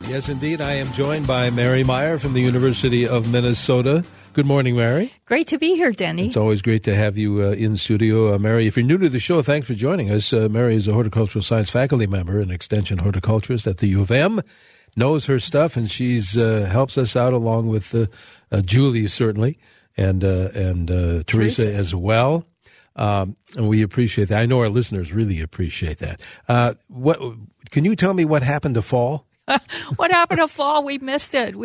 Yes, indeed. I am joined by Mary Meyer from the University of Minnesota. Good morning, Mary. Great to be here, Denny. It's always great to have you in studio. Mary, if you're new to the show, thanks for joining us. Mary is a horticultural science faculty member and extension horticulturist at the U of M. Knows her stuff, and she's helps us out along with Julie, certainly, and Teresa as well. And we appreciate that. I know our listeners really appreciate that. What can you tell me what happened to fall? What happened to fall? We missed it.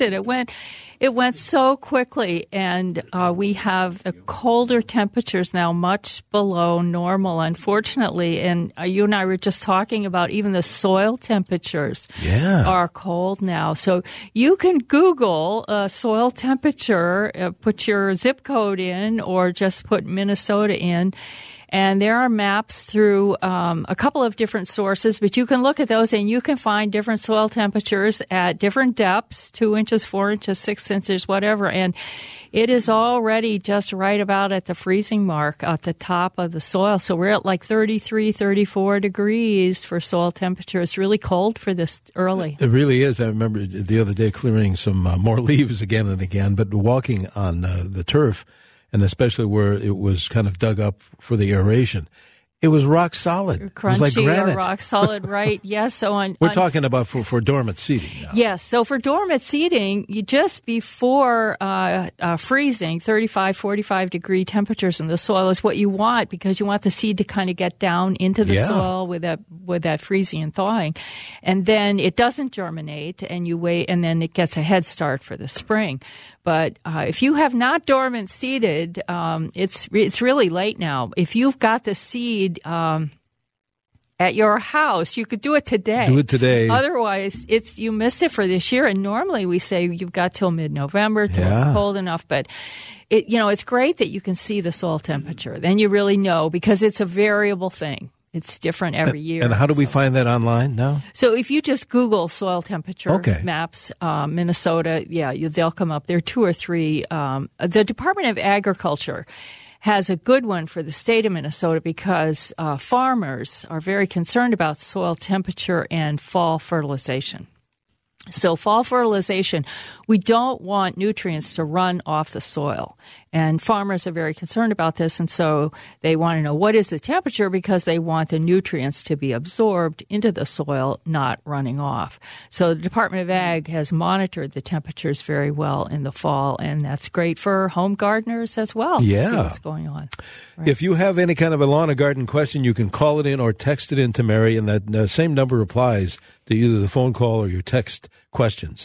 It went so quickly, and we have the colder temperatures now, much below normal, unfortunately. And you and I were just talking about even the soil temperatures are cold now. So you can Google soil temperature, put your zip code in, or just put Minnesota in. And there are maps through a couple of different sources, but you can look at those and you can find different soil temperatures at different depths, 2 inches, 4 inches, 6 inches, whatever. And it is already just right about at the freezing mark at the top of the soil. So we're at like 33, 34 degrees for soil temperature. It's really cold for this early. It really is. I remember the other day clearing some more leaves again and again, but walking on the turf, and especially where it was kind of dug up for the aeration, it was rock solid. Crunchy, it was like granite. Or rock solid, right? Yes. So we're talking about for dormant seeding now. Yes. So for dormant seeding, you just before freezing, 35, 45 degree temperatures in the soil is what you want, because you want the seed to kind of get down into the soil with that freezing and thawing, and then it doesn't germinate, and you wait, and then it gets a head start for the spring. But if you have not dormant seeded, it's really late now. If you've got the seed at your house, you could do it today. Do it today. Otherwise, you missed it for this year. And normally we say you've got till mid-November till it's cold enough. But it's great that you can see the soil temperature. Then you really know, because it's a variable thing. It's different every year. And how do we find that online now? So if you just Google soil temperature maps, Minnesota, they'll come up. There are 2 or 3. The Department of Agriculture has a good one for the state of Minnesota, because farmers are very concerned about soil temperature and fall fertilization. So fall fertilization, we don't want nutrients to run off the soil. And farmers are very concerned about this, and so they want to know what is the temperature, because they want the nutrients to be absorbed into the soil, not running off. So the Department of Ag has monitored the temperatures very well in the fall, and that's great for home gardeners as well to see what's going on. Right. If you have any kind of a lawn or garden question, you can call it in or text it in to Mary, and that same number applies to either the phone call or your text questions.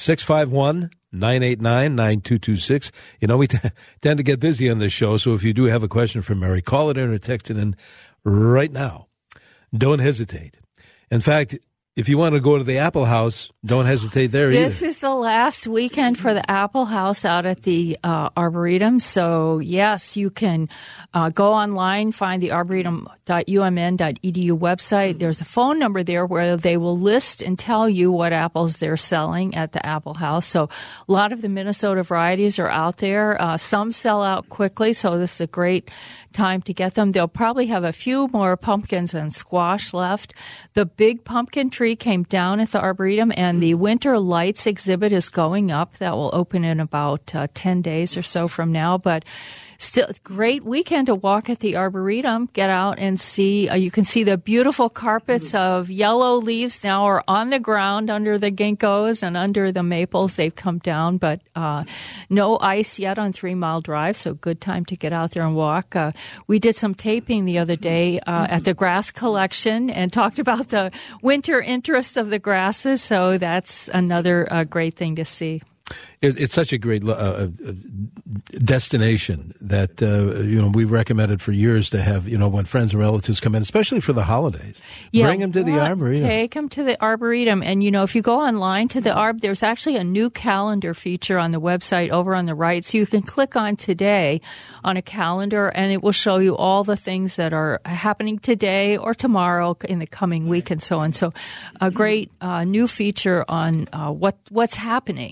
651-989-9226. You know, we tend to get busy on this show, so if you do have a question for Mary, call it in or text it in right now. Don't hesitate. In fact, if you want to go to the Apple House, don't hesitate there either. This is the last weekend for the Apple House out at the Arboretum. So, yes, you can go online, find the arboretum.umn.edu website. There's a phone number there where they will list and tell you what apples they're selling at the Apple House. So a lot of the Minnesota varieties are out there. Some sell out quickly, so this is a great time to get them. They'll probably have a few more pumpkins and squash left. The big pumpkin tree came down at the Arboretum, and the Winter Lights exhibit is going up. That will open in about 10 days or so from now. But still, great weekend to walk at the Arboretum. Get out and see. You can see the beautiful carpets of yellow leaves now are on the ground under the ginkgos and under the maples. They've come down, but no ice yet on 3 Mile Drive, so good time to get out there and walk. We did some taping the other day at the grass collection and talked about the winter interest of the grasses, so that's another great thing to see. It's such a great destination that we've recommended for years to have. When friends and relatives come in, especially for the holidays, bring them to the Arboretum. Take them to the Arboretum, and if you go online to the Arb, there's actually a new calendar feature on the website over on the right, so you can click on today on a calendar, and it will show you all the things that are happening today or tomorrow in the coming week, and so on. So, a great new feature on what's happening out at the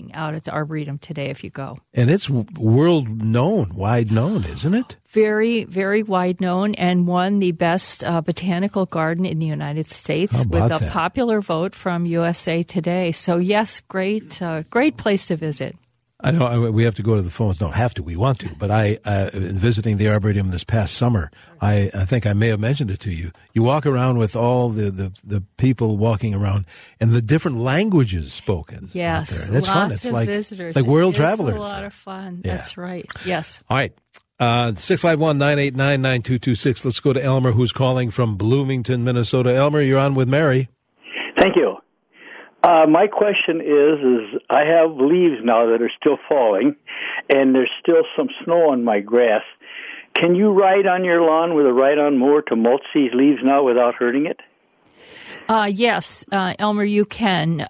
Arboretum today if you go. And it's wide known, isn't it? Very, very wide known, and won the best botanical garden in the United States with a popular vote from USA Today. So yes, great place to visit. I know we have to go to the phones. Don't have to. We want to. But in visiting the Arboretum this past summer, I think I may have mentioned it to you. You walk around with all the people walking around and the different languages spoken. Yes. It's fun. It's like visitors. Like world travelers. It's a lot of fun. Yeah. That's right. Yes. All right. 651-989-9226. Let's go to Elmer, who's calling from Bloomington, Minnesota. Elmer, you're on with Mary. Thank you. My question is I have leaves now that are still falling, and there's still some snow on my grass. Can you ride on your lawn with a ride-on mower to mulch these leaves now without hurting it? Yes, Elmer, you can.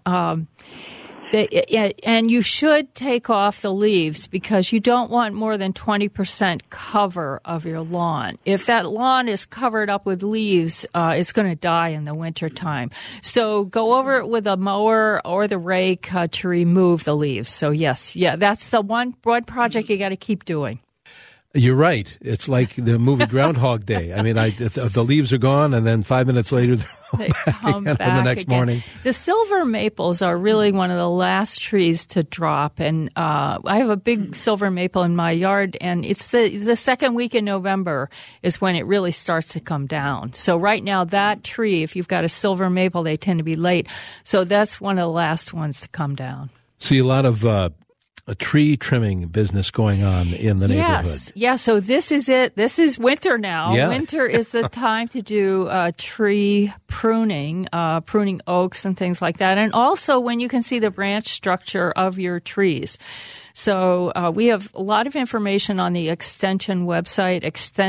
And you should take off the leaves because you don't want more than 20% cover of your lawn. If that lawn is covered up with leaves, it's going to die in the wintertime. So go over it with a mower or the rake to remove the leaves. So yes, that's the one project you got to keep doing. You're right. It's like the movie Groundhog Day. I mean, the leaves are gone, and then 5 minutes later, they come back the next again. morning. The silver maples are really one of the last trees to drop, and I have a big silver maple in my yard, and it's the second week in November is when it really starts to come down. So right now, that tree, if you've got a silver maple, they tend to be late. So that's one of the last ones to come down. See a lot of a tree trimming business going on in the neighborhood. Yeah, so this is it. This is winter now. Yeah. Winter is the time to do tree pruning, pruning oaks and things like that. And also when you can see the branch structure of your trees. So we have a lot of information on the Extension website,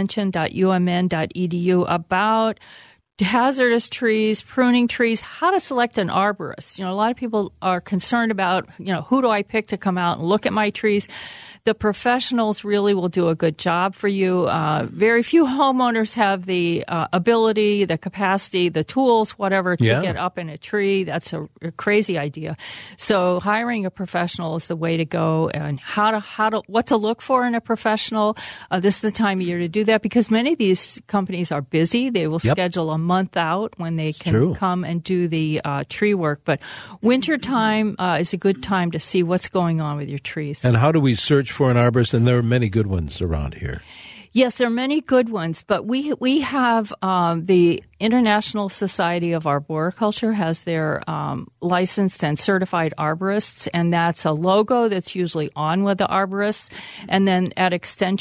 extension.umn.edu, about hazardous trees, pruning trees, how to select an arborist. You know, a lot of people are concerned about, who do I pick to come out and look at my trees? The professionals really will do a good job for you. Very few homeowners have the ability, the capacity, the tools, whatever, to get up in a tree. That's a crazy idea. So hiring a professional is the way to go, and what to look for in a professional. This is the time of year to do that because many of these companies are busy. They will schedule a month out when they can come and do the tree work. But wintertime is a good time to see what's going on with your trees. And how do we search for an arborist? And there are many good ones around here. Yes, there are many good ones, but we have the International Society of Arboriculture has their licensed and certified arborists, and that's a logo that's usually on with the arborists. And then at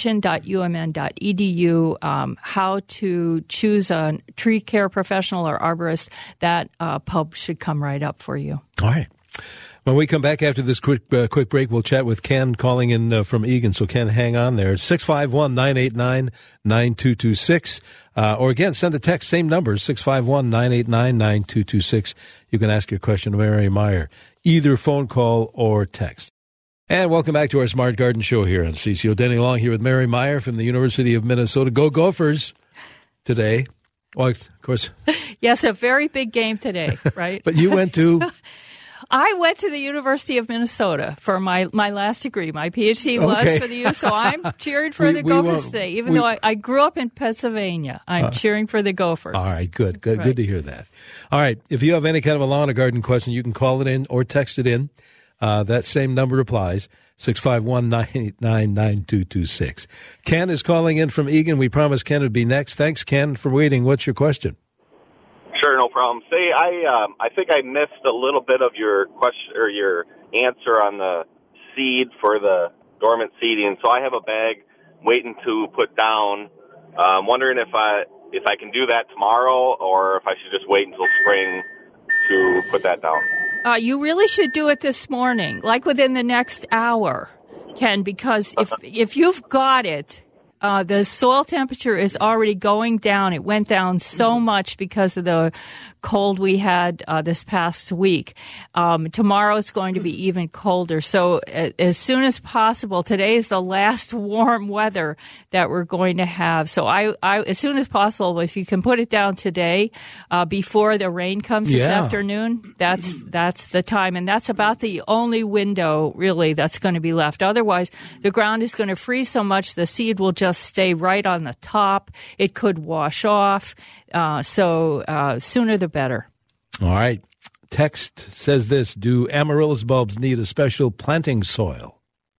extension.umn.edu, how to choose a tree care professional or arborist, that pub should come right up for you. All right. When we come back after this quick break, we'll chat with Ken calling in from Eagan. So, Ken, hang on there. 651-989-9226. Or, again, send a text, same number, 651-989-9226. You can ask your question to Mary Meyer, either phone call or text. And welcome back to our Smart Garden Show here on CCO. Denny Long here with Mary Meyer from the University of Minnesota. Go Gophers today. Well, of course. Yes, a very big game today, right? But you went to... I went to the University of Minnesota for my last degree. My PhD was for the U, so I'm cheering for the Gophers today. Even though I grew up in Pennsylvania, I'm cheering for the Gophers. All right, good to hear that. All right, if you have any kind of a lawn or garden question, you can call it in or text it in. That same number applies, 651-989-9226. Ken is calling in from Eagan. We promised Ken would be next. Thanks, Ken, for waiting. What's your question? Sure, no problem. Say, I think I missed a little bit of your question or your answer on the seed for the dormant seeding. So I have a bag waiting to put down. Wondering if I can do that tomorrow, or if I should just wait until spring to put that down. You really should do it this morning, like within the next hour, Ken, because if you've got it, the soil temperature is already going down. It went down so much because of the cold we had this past week. Tomorrow is going to be even colder. So as soon as possible, today is the last warm weather that we're going to have. So I as soon as possible, if you can put it down today before the rain comes this afternoon, that's the time. And that's about the only window really that's going to be left. Otherwise, the ground is going to freeze so much the seed will just stay right on the top. It could wash off. So sooner the better. All right. Text says this: do amaryllis bulbs need a special planting soil?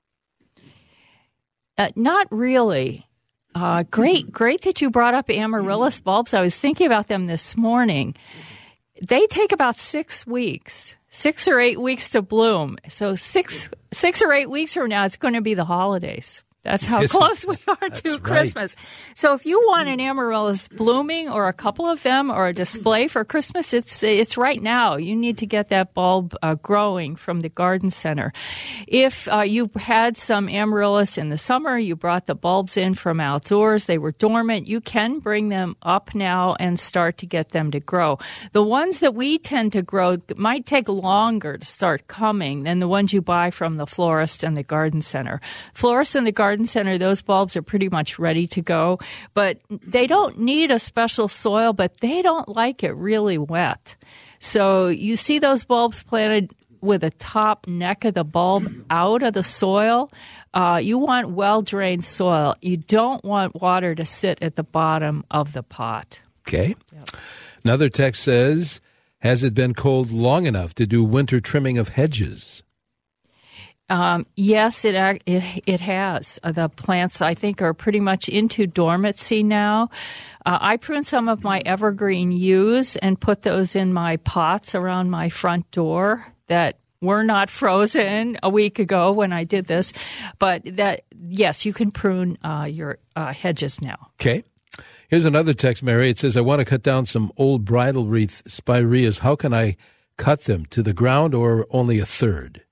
Not really. Great that you brought up amaryllis bulbs. I was thinking about them this morning. They take about 6 weeks, 6 or 8 weeks to bloom. So six or 8 weeks from now, it's going to be the holidays. That's how close we are to Christmas. Right. So if you want an amaryllis blooming or a couple of them or a display for Christmas, it's right now. You need to get that bulb growing from the garden center. If you had some amaryllis in the summer, you brought the bulbs in from outdoors, they were dormant, you can bring them up now and start to get them to grow. The ones that we tend to grow might take longer to start coming than the ones you buy from the florist and the garden center. Florist and the garden center, those bulbs are pretty much ready to go, but they don't need a special soil, but they don't like it really wet. So you see those bulbs planted with the top neck of the bulb out of the soil. You want well-drained soil. You don't want water to sit at the bottom of the pot. Okay. Yep. Another text says, has it been cold long enough to do winter trimming of hedges? Yes, it has. The plants, I think, are pretty much into dormancy now. I prune some of my evergreen yews and put those in my pots around my front door that were not frozen a week ago when I did this. But yes, you can prune your hedges now. Okay. Here's another text, Mary. It says, I want to cut down some old bridal wreath spireas. How can I cut them? To the ground or only a third?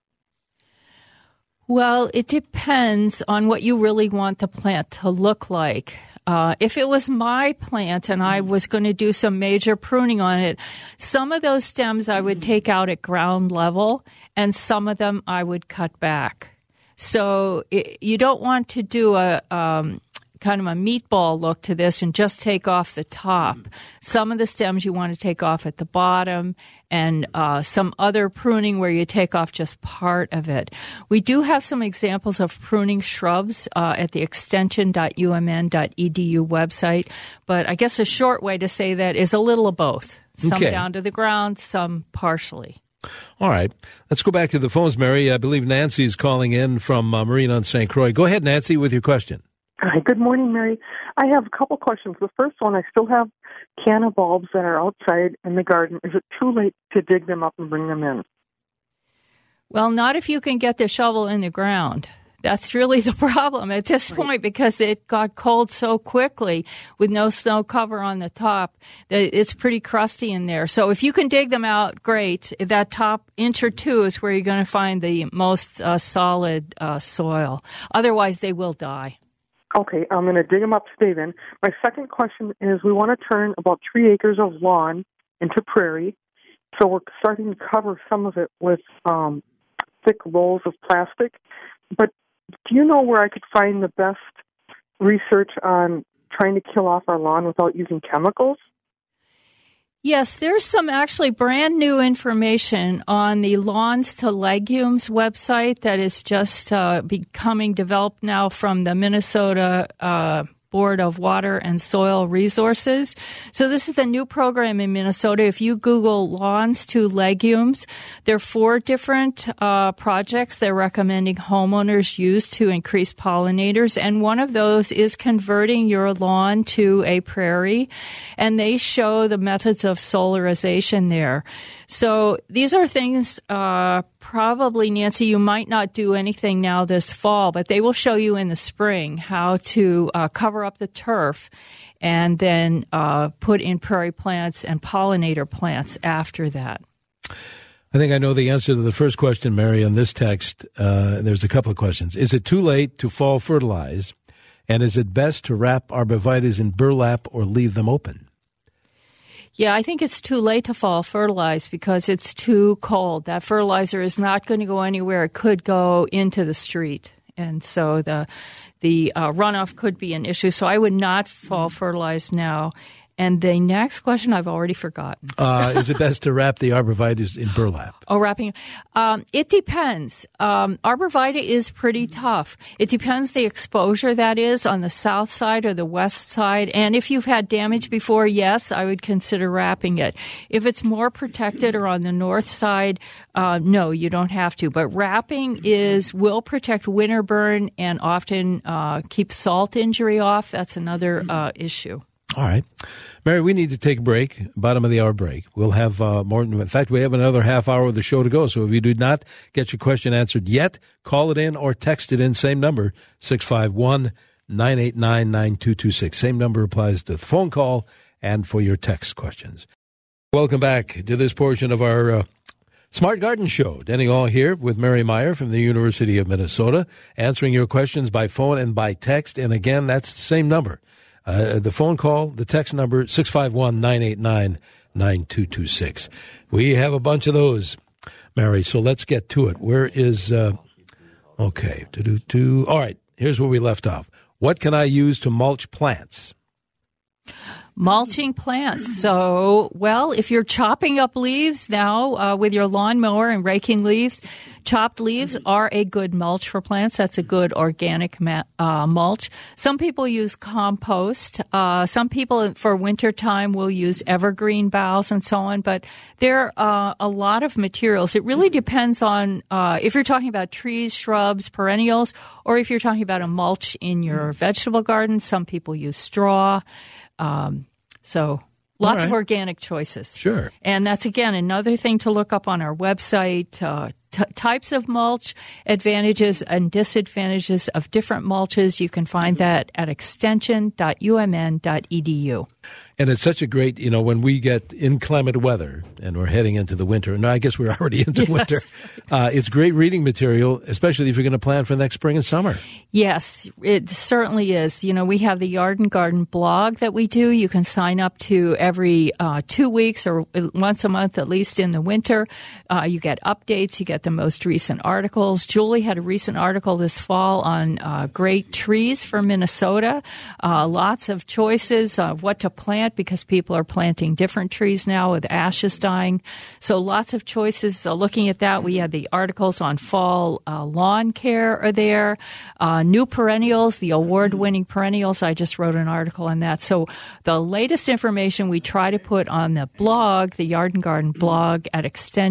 Well, it depends on what you really want the plant to look like. If it was my plant and I was going to do some major pruning on it, some of those stems I would take out at ground level and some of them I would cut back. So you don't want to do a kind of a meatball look to this and just take off the top. Some of the stems you want to take off at the bottom and some other pruning where you take off just part of it. We do have some examples of pruning shrubs at the extension.umn.edu website, but I guess a short way to say that is a little of both. Some down to the ground, some partially. All right. Let's go back to the phones, Mary. I believe Nancy's calling in from Marine on St. Croix. Go ahead, Nancy, with your question. Hi, good morning, Mary. I have a couple questions. The first one, I still have canna bulbs that are outside in the garden. Is it too late to dig them up and bring them in? Well, not if you can get the shovel in the ground. That's really the problem at this point because it got cold so quickly with no snow cover on the top that it's pretty crusty in there. So if you can dig them out, great. That top inch or two is where you're going to find the most solid soil. Otherwise, they will die. Okay, I'm going to dig them up today then. My second question is we want to turn about 3 acres of lawn into prairie. So we're starting to cover some of it with thick rolls of plastic. But do you know where I could find the best research on trying to kill off our lawn without using chemicals? Yes, there's some actually brand new information on the Lawns to Legumes website that is just becoming developed now from the Minnesota Board of Water and Soil Resources. So this is the new program in Minnesota. If you Google Lawns to Legumes, there are 4 different projects they're recommending homeowners use to increase pollinators. And one of those is converting your lawn to a prairie. And they show the methods of solarization there. So these are things probably, Nancy, you might not do anything now this fall, but they will show you in the spring how to cover up the turf and then put in prairie plants and pollinator plants after that. I think I know the answer to the first question, Mary, on this text. There's a couple of questions. Is it too late to fall fertilize? And is it best to wrap arborvitaes in burlap or leave them open? Yeah, I think it's too late to fall fertilize because it's too cold. That fertilizer is not going to go anywhere. It could go into the street. And so the runoff could be an issue. So I would not fall fertilize now. And the next question I've already forgotten. Is it best to wrap the arborvitaes in burlap? Oh, wrapping. It depends. Arborvitae is pretty tough. It depends the exposure that is on the south side or the west side. And if you've had damage before, yes, I would consider wrapping it. If it's more protected or on the north side, no, you don't have to. But wrapping will protect winter burn and often keep salt injury off. That's another issue. All right. Mary, we need to take a break, bottom of the hour break. We'll have more. In fact, we have another half hour of the show to go. So if you do not get your question answered yet, call it in or text it in. Same number, 651-989-9226. Same number applies to the phone call and for your text questions. Welcome back to this portion of our Smart Garden Show. Denny Hall here with Mary Meyer from the University of Minnesota, answering your questions by phone and by text. And again, that's the same number. The phone call, the text number, 651-989-9226. We have a bunch of those, Mary, so let's get to it. Where is, okay, all right, here's where we left off. What can I use to mulch plants? Mulching plants. So, well, if you're chopping up leaves now with your lawnmower and raking leaves, chopped leaves are a good mulch for plants. That's a good organic mulch. Some people use compost. Some people for wintertime will use evergreen boughs and so on. But there are a lot of materials. It really depends on if you're talking about trees, shrubs, perennials, or if you're talking about a mulch in your vegetable garden. Some people use straw. So lots of organic choices. Sure. And that's, again, another thing to look up on our website, types of mulch, advantages and disadvantages of different mulches. You can find that at extension.umn.edu. And it's such a great, when we get inclement weather and we're heading into the winter, and I guess we're already into winter, it's great reading material, especially if you're going to plan for next spring and summer. Yes, it certainly is. We have the Yard and Garden blog that we do. You can sign up to every 2 weeks or once a month, at least in the winter. You get updates. You get the most recent articles. Julie had a recent article this fall on great trees for Minnesota. Lots of choices of what to plant because people are planting different trees now with ashes dying. So lots of choices. Looking at that, we had the articles on fall lawn care are there. New perennials, the award-winning perennials. I just wrote an article on that. So the latest information we try to put on the blog, the Yard and Garden blog at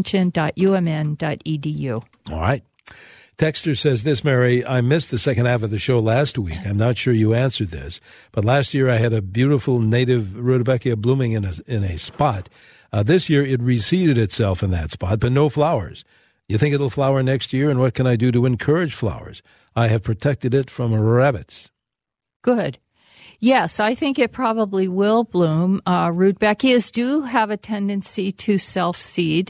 extension.umn.edu. All right. Texter says this, Mary, I missed the second half of the show last week. I'm not sure you answered this, but last year I had a beautiful native Rudbeckia blooming in a spot. This year it reseeded itself in that spot, but no flowers. You think it'll flower next year, and what can I do to encourage flowers? I have protected it from rabbits. Good. Yes, I think it probably will bloom. Rudbeckias do have a tendency to self-seed.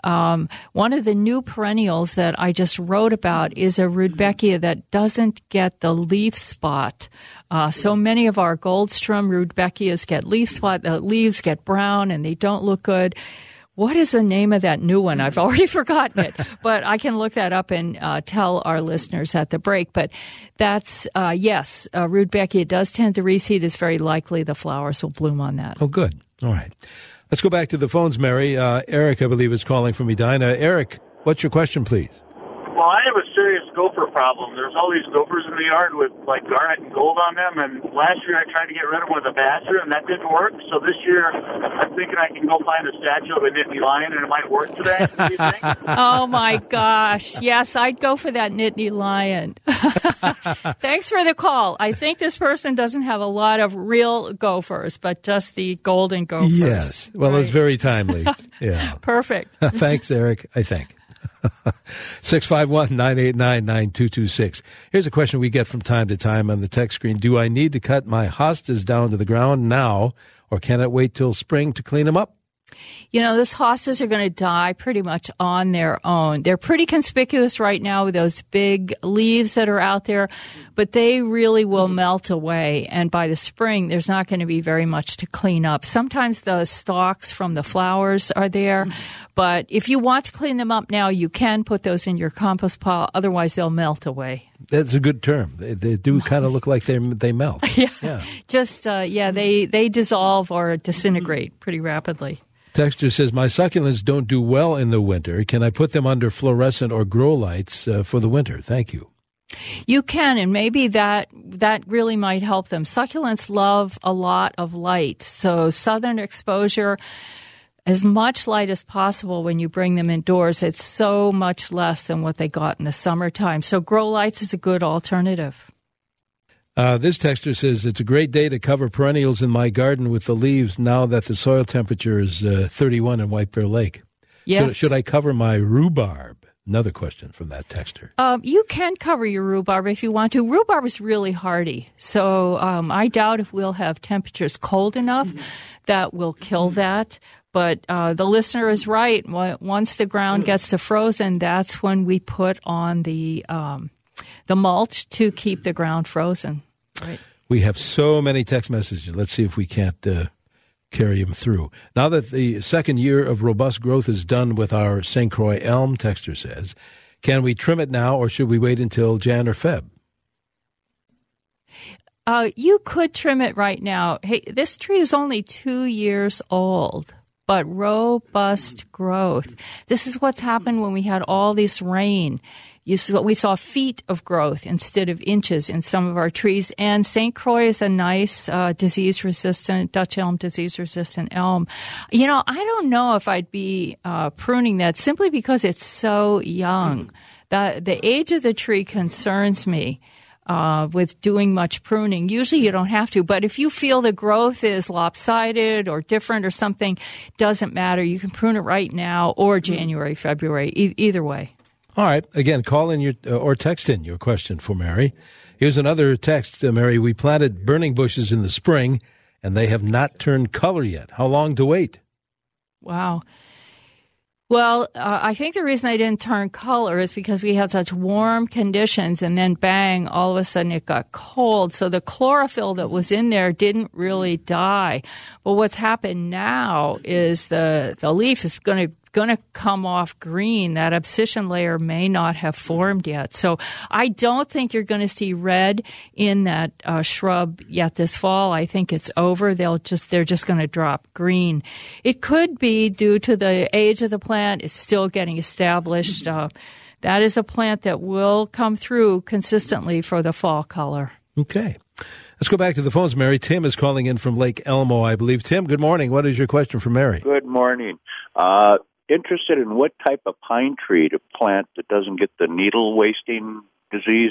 One of the new perennials that I just wrote about is a Rudbeckia that doesn't get the leaf spot. So many of our Goldstrom Rudbeckias get leaf spot. The leaves get brown and they don't look good. What is the name of that new one? I've already forgotten it, but I can look that up and tell our listeners at the break. But that's, yes, Rudbeckia does tend to reseed. It's very likely the flowers will bloom on that. Oh, good. All right. Let's go back to the phones, Mary. Eric, I believe, is calling from Edina. Eric, what's your question, please? Well, I have a serious gopher problem. There's all these gophers in the yard with, garnet and gold on them, and last year I tried to get rid of them with a basher, and that didn't work. So this year I'm thinking I can go find a statue of a Nittany lion, and it might work today. What do you think? Oh, my gosh. Yes, I'd go for that Nittany lion. Thanks for the call. I think this person doesn't have a lot of real gophers, but just the golden gophers. Yes. Well, right. It was very timely. Yeah. Perfect. Thanks, Eric, I think. 651-989-9226. Here's a question we get from time to time on the text screen. Do I need to cut my hostas down to the ground now, or can it wait till spring to clean them up? Those hostas are going to die pretty much on their own. They're pretty conspicuous right now with those big leaves that are out there, but they really will melt away. And by the spring, there's not going to be very much to clean up. Sometimes the stalks from the flowers are there, but if you want to clean them up now, you can put those in your compost pile. Otherwise, they'll melt away. That's a good term. They do kind of look like they melt. Yeah. Just, they dissolve or disintegrate pretty rapidly. Texter says, my succulents don't do well in the winter. Can I put them under fluorescent or grow lights for the winter? Thank you. You can, and maybe that really might help them. Succulents love a lot of light, so southern exposure, as much light as possible when you bring them indoors. It's so much less than what they got in the summertime. So grow lights is a good alternative. This texter says, it's a great day to cover perennials in my garden with the leaves now that the soil temperature is 31 in White Bear Lake. Yes. Should I cover my rhubarb? Another question from that texter. You can cover your rhubarb if you want to. Rhubarb is really hardy, so I doubt if we'll have temperatures cold enough that will kill that. But the listener is right. Once the ground gets to frozen, that's when we put on the mulch to keep the ground frozen. Right. We have so many text messages. Let's see if we can't carry them through. Now that the second year of robust growth is done with our St. Croix elm, texter says, can we trim it now or should we wait until Jan or Feb? You could trim it right now. Hey, this tree is only 2 years old, but robust growth. This is what's happened when we had all this rain. We saw feet of growth instead of inches in some of our trees. And St. Croix is a nice disease-resistant, Dutch elm disease-resistant elm. I don't know if I'd be pruning that simply because it's so young. The age of the tree concerns me with doing much pruning. Usually you don't have to, but if you feel the growth is lopsided or different or something, doesn't matter. You can prune it right now or January, February, either way. All right. Again, call in or text in your question for Mary. Here's another text, Mary. We planted burning bushes in the spring, and they have not turned color yet. How long to wait? Wow. Well, I think the reason they didn't turn color is because we had such warm conditions, and then bang, all of a sudden it got cold. So the chlorophyll that was in there didn't really die. But what's happened now is the leaf is going to come off green. That abscission layer may not have formed yet. So I don't think you're going to see red in that shrub yet this fall. I think it's over. They're just going to drop green. It could be due to the age of the plant. It's still getting established. That is a plant that will come through consistently for the fall color. Okay. Let's go back to the phones, Mary. Tim is calling in from Lake Elmo, I believe. Tim, good morning. What is your question for Mary? Good morning. Interested in what type of pine tree to plant that doesn't get the needle wasting disease?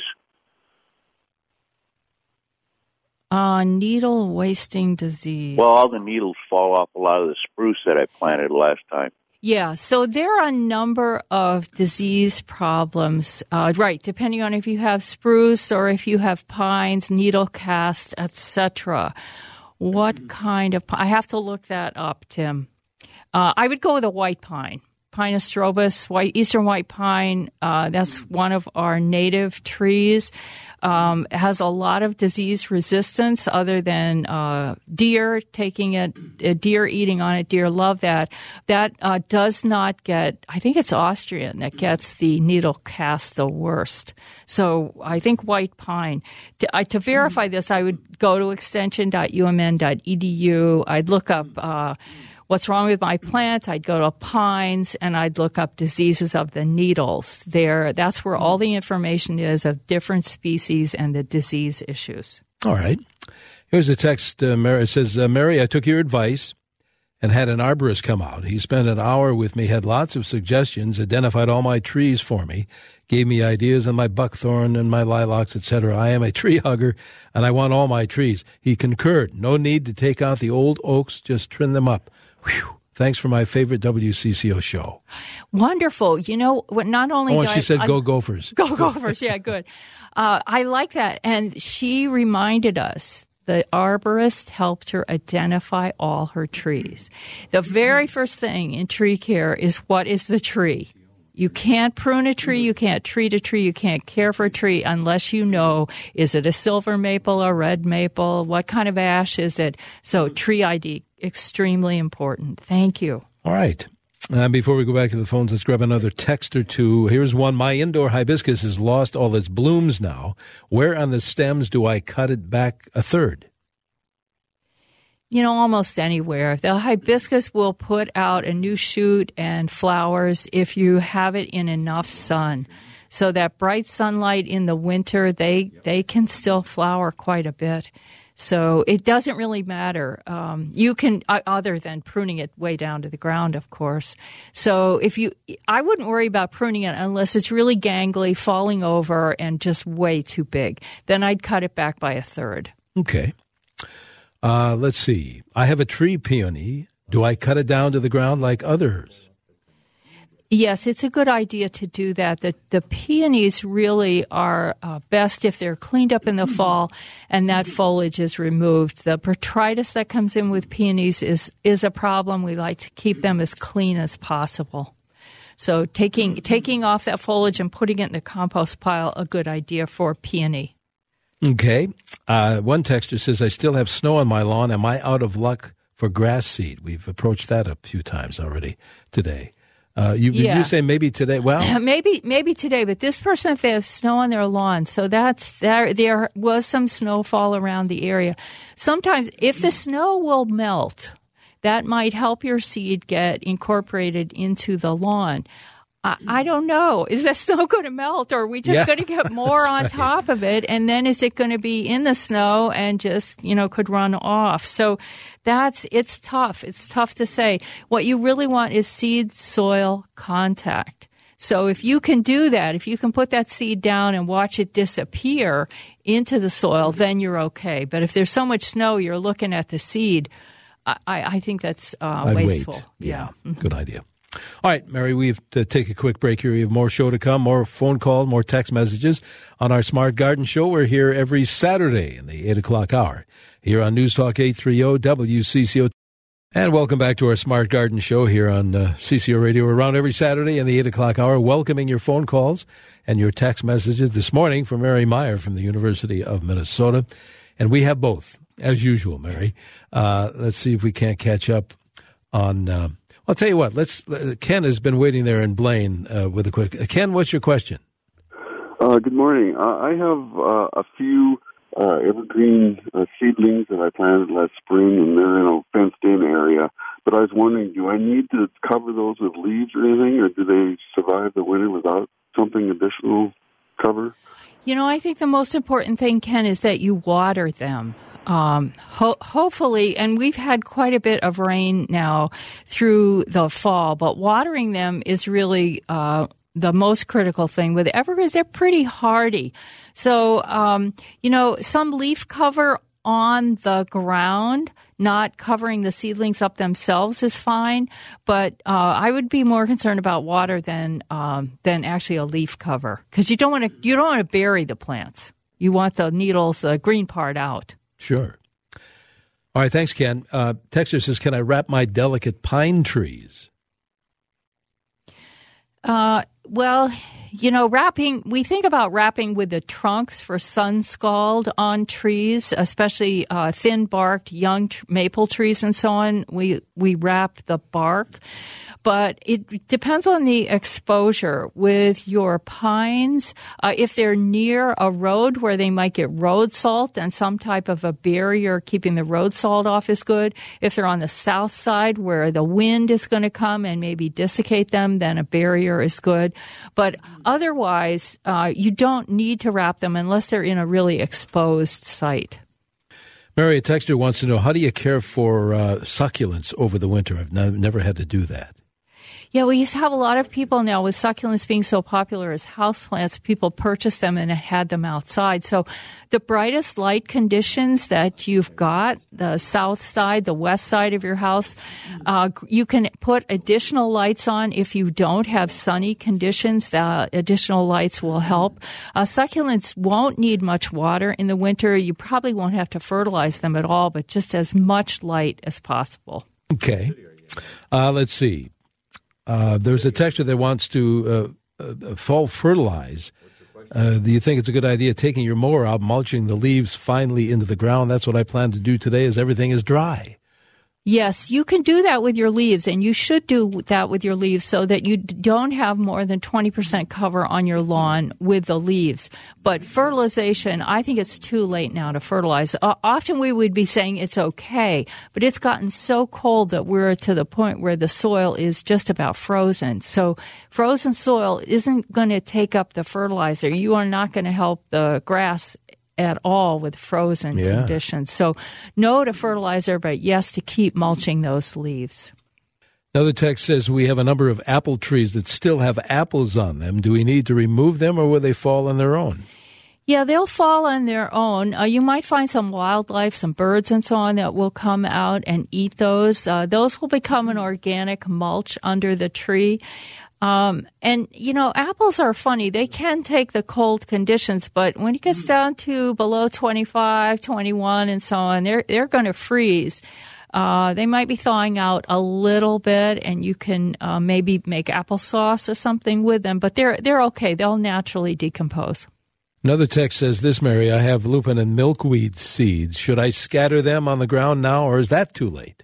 Needle wasting disease. Well, all the needles fall off a lot of the spruce that I planted last time. Yeah, so there are a number of disease problems, right, depending on if you have spruce or if you have pines, needle cast, etc. What kind of pine? I have to look that up, Tim. I would go with a white pine, Pinus strobus, eastern white pine. That's one of our native trees. It has a lot of disease resistance other than deer taking it, deer eating on it. Deer love that. That does not get, I think it's Austrian that gets the needle cast the worst. So I think white pine. To verify this, I would go to extension.umn.edu. I'd look up what's wrong with my plant? I'd go to pines and I'd look up diseases of the needles. That's where all the information is of different species and the disease issues. All right. Here's a text. It says, Mary, I took your advice and had an arborist come out. He spent an hour with me, had lots of suggestions, identified all my trees for me, gave me ideas on my buckthorn and my lilacs, etc. I am a tree hugger, and I want all my trees. He concurred. No need to take out the old oaks, just trim them up. Whew. Thanks for my favorite WCCO show. Wonderful. Not only... Oh, and she said, go Gophers. Go Gophers. Yeah, good. I like that. And she reminded us the arborist helped her identify all her trees. The very first thing in tree care is, what is the tree? You can't prune a tree, you can't treat a tree, you can't care for a tree unless you know, is it a silver maple, a red maple, what kind of ash is it? So tree ID, extremely important. Thank you. All right. Before we go back to the phones, let's grab another text or two. Here's one. My indoor hibiscus has lost all its blooms now. Where on the stems do I cut it back a third? Almost anywhere. The hibiscus will put out a new shoot and flowers if you have it in enough sun. So that bright sunlight in the winter, they can still flower quite a bit. So it doesn't really matter. You can, other than pruning it way down to the ground, of course. So I wouldn't worry about pruning it unless it's really gangly, falling over, and just way too big. Then I'd cut it back by a third. Okay. Let's see. I have a tree peony. Do I cut it down to the ground like others? Yes, it's a good idea to do that. The peonies really are best if they're cleaned up in the fall and that foliage is removed. The botrytis that comes in with peonies is a problem. We like to keep them as clean as possible. So taking off that foliage and putting it in the compost pile, a good idea for peony. Okay. One texter says, I still have snow on my lawn. Am I out of luck for grass seed? We've approached that a few times already today. You say maybe today? Well, maybe today, but this person, if they have snow on their lawn, so there was some snowfall around the area. Sometimes if the snow will melt, that might help your seed get incorporated into the lawn. I don't know. Is that snow going to melt, or are we just going to get more on top of it? And then is it going to be in the snow and just, could run off? So it's tough. It's tough to say. What you really want is seed-soil contact. So if you can do that, if you can put that seed down and watch it disappear into the soil, then you're okay. But if there's so much snow, you're looking at the seed, I think that's wasteful. Wait. Yeah. Good idea. All right, Mary, we have to take a quick break here. We have more show to come, more phone call, more text messages on our Smart Garden Show. We're here every Saturday in the 8 o'clock hour here on News Talk 830 WCCO. And welcome back to our Smart Garden Show here on CCO Radio. We're around every Saturday in the 8 o'clock hour, welcoming your phone calls and your text messages. This morning from Mary Meyer from the University of Minnesota. And we have both, as usual, Mary. Let's see if we can't catch up on... I'll tell you what. Ken has been waiting there in Blaine with a quick. Ken, what's your question? Good morning. I have a few evergreen seedlings that I planted last spring, and they're in a fenced-in area. But I was wondering, do I need to cover those with leaves or anything, or do they survive the winter without something additional cover? I think the most important thing, Ken, is that you water them. Hopefully, and we've had quite a bit of rain now through the fall, but watering them is really the most critical thing. With evergreens, they're pretty hardy. So, some leaf cover on the ground, not covering the seedlings up themselves, is fine. But I would be more concerned about water than actually a leaf cover, because you don't want to bury the plants. You want the needles, the green part, out. Sure. All right, thanks, Ken. Texter says, can I wrap my delicate pine trees? Well, wrapping, we think about wrapping with the trunks for sun scald on trees, especially thin-barked young maple trees and so on. We wrap the bark. But it depends on the exposure. With your pines, if they're near a road where they might get road salt, then some type of a barrier keeping the road salt off is good. If they're on the south side where the wind is going to come and maybe desiccate them, then a barrier is good. But otherwise, you don't need to wrap them unless they're in a really exposed site. Mary, a texter wants to know, how do you care for succulents over the winter? I've never had to do that. Yeah, we used to have a lot of people now with succulents being so popular as houseplants, people purchase them and had them outside. So the brightest light conditions that you've got, the south side, the west side of your house, you can put additional lights on. If you don't have sunny conditions, the additional lights will help. Succulents won't need much water in the winter. You probably won't have to fertilize them at all, but just as much light as possible. Okay. Let's see. There's a texter that wants to fall fertilize. Do you think it's a good idea taking your mower out, mulching the leaves finely into the ground? That's what I plan to do today as everything is dry. Yes, you can do that with your leaves, and you should do that with your leaves so that you don't have more than 20% cover on your lawn with the leaves. But fertilization, I think it's too late now to fertilize. Often we would be saying it's okay, but it's gotten so cold that we're to the point where the soil is just about frozen. So frozen soil isn't going to take up the fertilizer. You are not going to help the grass at all with frozen conditions. So no to fertilizer, but yes to keep mulching those leaves. Another text says we have a number of apple trees that still have apples on them. Do we need to remove them or will they fall on their own? Yeah, they'll fall on their own. You might find some wildlife, some birds and so on that will come out and eat those. Those will become an organic mulch under the tree. And, you know, apples are funny. They can take the cold conditions, but when it gets down to below 25, 21 and so on, they're going to freeze. They might be thawing out a little bit, and you can maybe make applesauce or something with them, but they're okay. They'll naturally decompose. Another text says this, Mary, I have lupin and milkweed seeds. Should I scatter them on the ground now, or is that too late?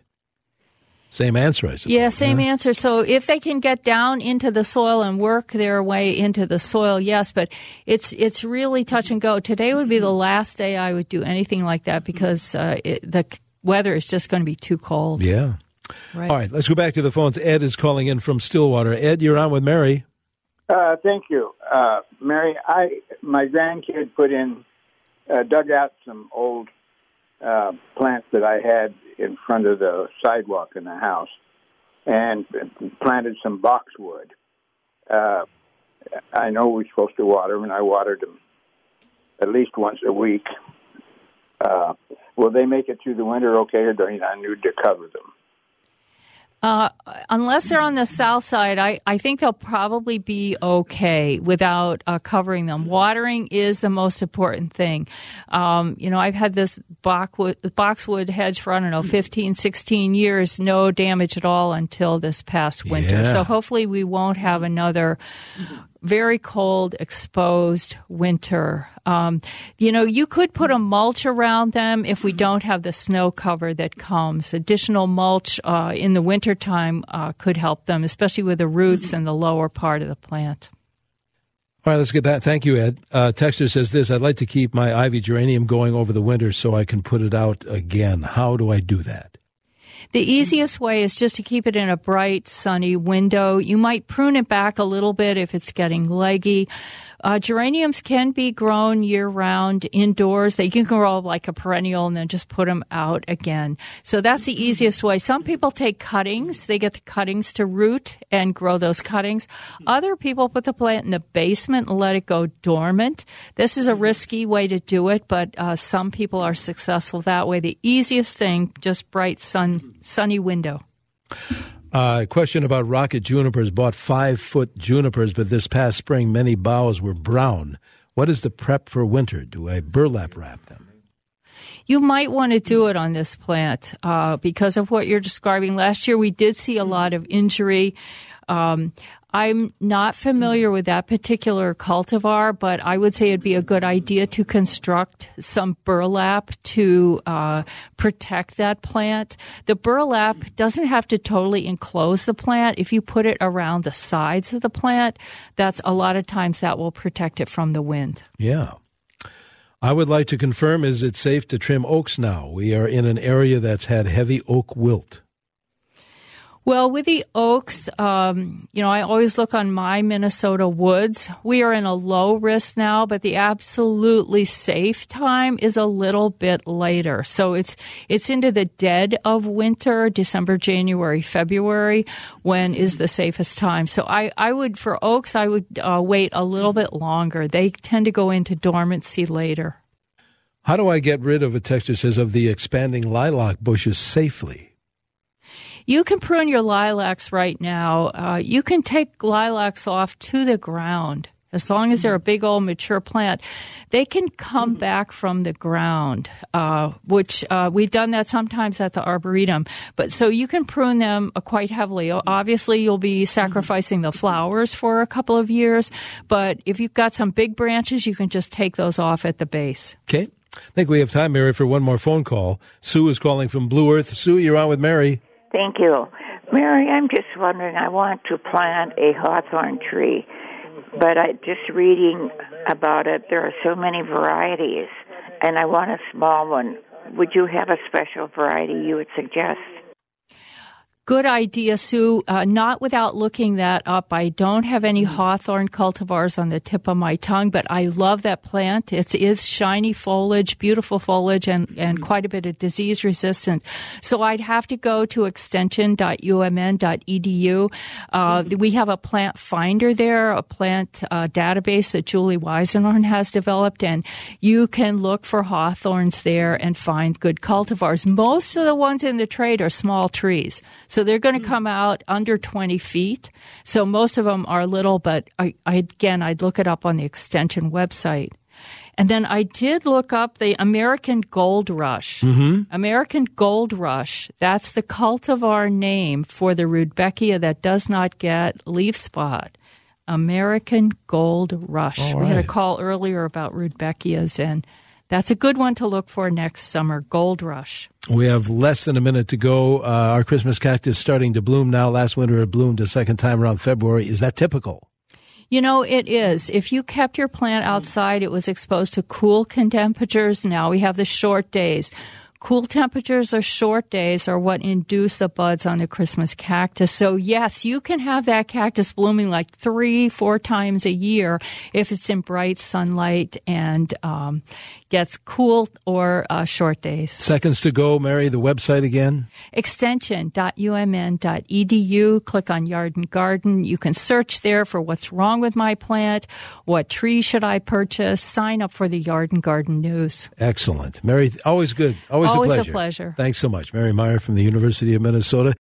Same answer, I suppose. Yeah, same answer. So if they can get down into the soil and work their way into the soil, yes, but it's really touch and go. Today would be the last day I would do anything like that because the weather is just going to be too cold. Yeah. Right. All right, let's go back to the phones. Ed is calling in from Stillwater. Ed, you're on with Mary. Thank you. Mary, my grandkid dug out some old plants that I had in front of the sidewalk in the house and planted some boxwood. I know we're supposed to water them, and I watered them at least once a week. Will they make it through the winter okay, or do I need to cover them? Unless they're on the south side, I think they'll probably be okay without covering them. Watering is the most important thing. I've had this boxwood hedge for, 15, 16 years, no damage at all until this past winter. Yeah. So hopefully we won't have another very cold, exposed winter. You could put a mulch around them if we don't have the snow cover that comes. Additional mulch in the wintertime could help them, especially with the roots and the lower part of the plant. All right, let's get back. Thank you, Ed. Texter says this, I'd like to keep my ivy geranium going over the winter so I can put it out again. How do I do that? The easiest way is just to keep it in a bright, sunny window. You might prune it back a little bit if it's getting leggy. Geraniums can be grown year-round indoors. You can grow like a perennial and then just put them out again. So that's the easiest way. Some people take cuttings. They get the cuttings to root and grow those cuttings. Other people put the plant in the basement and let it go dormant. This is a risky way to do it, but some people are successful that way. The easiest thing, just bright, sunny window. Question about rocket junipers. Bought 5-foot junipers, but this past spring many boughs were brown. What is the prep for winter? Do I burlap wrap them? You might want to do it on this plant because of what you're describing. Last year we did see a lot of injury. I'm not familiar with that particular cultivar, but I would say it'd be a good idea to construct some burlap to protect that plant. The burlap doesn't have to totally enclose the plant. If you put it around the sides of the plant, that's a lot of times that will protect it from the wind. Yeah. I would like to confirm, is it safe to trim oaks now? We are in an area that's had heavy oak wilt. Well, with the oaks, I always look on My Minnesota Woods. We are in a low risk now, but the absolutely safe time is a little bit later. So it's into the dead of winter, December, January, February, when is the safest time. So I would, for oaks, I would wait a little bit longer. They tend to go into dormancy later. How do I get rid of, a texture says, of the expanding lilac bushes safely? You can prune your lilacs right now. You can take lilacs off to the ground. As long as they're a big old mature plant, they can come back from the ground, which we've done that sometimes at the Arboretum. But so you can prune them quite heavily. Obviously, you'll be sacrificing the flowers for a couple of years. But if you've got some big branches, you can just take those off at the base. Okay. I think we have time, Mary, for one more phone call. Sue is calling from Blue Earth. Sue, you're on with Mary. Thank you. Mary, I'm just wondering, I want to plant a hawthorn tree, but just reading about it, there are so many varieties, and I want a small one. Would you have a special variety you would suggest? Good idea, Sue. Not without looking that up. I don't have any hawthorn cultivars on the tip of my tongue, but I love that plant. It is shiny foliage, beautiful foliage, and quite a bit of disease resistant. So I'd have to go to extension.umn.edu. We have a plant finder there, a plant database that Julie Weisenhorn has developed, and you can look for hawthorns there and find good cultivars. Most of the ones in the trade are small trees. So they're going to come out under 20 feet. So most of them are little, but I'd look it up on the Extension website. And then I did look up the American Gold Rush. Mm-hmm. American Gold Rush, that's the cultivar name for the Rudbeckia that does not get leaf spot. American Gold Rush. All right. We had a call earlier about Rudbeckias, and that's a good one to look for next summer, Gold Rush. We have less than a minute to go. Our Christmas cactus starting to bloom now. Last winter it bloomed a second time around February. Is that typical? You know, it is. If you kept your plant outside, it was exposed to cool temperatures. Now we have the short days. Cool temperatures or short days are what induce the buds on the Christmas cactus. So, yes, you can have that cactus blooming like 3-4 times a year if it's in bright sunlight and gets cool or short days. Seconds to go, Mary, the website again? Extension.umn.edu. Click on Yard and Garden. You can search there for what's wrong with my plant, what tree should I purchase, sign up for the Yard and Garden news. Excellent. Mary, always good. Always a pleasure. A pleasure. Thanks so much. Mary Meyer from the University of Minnesota.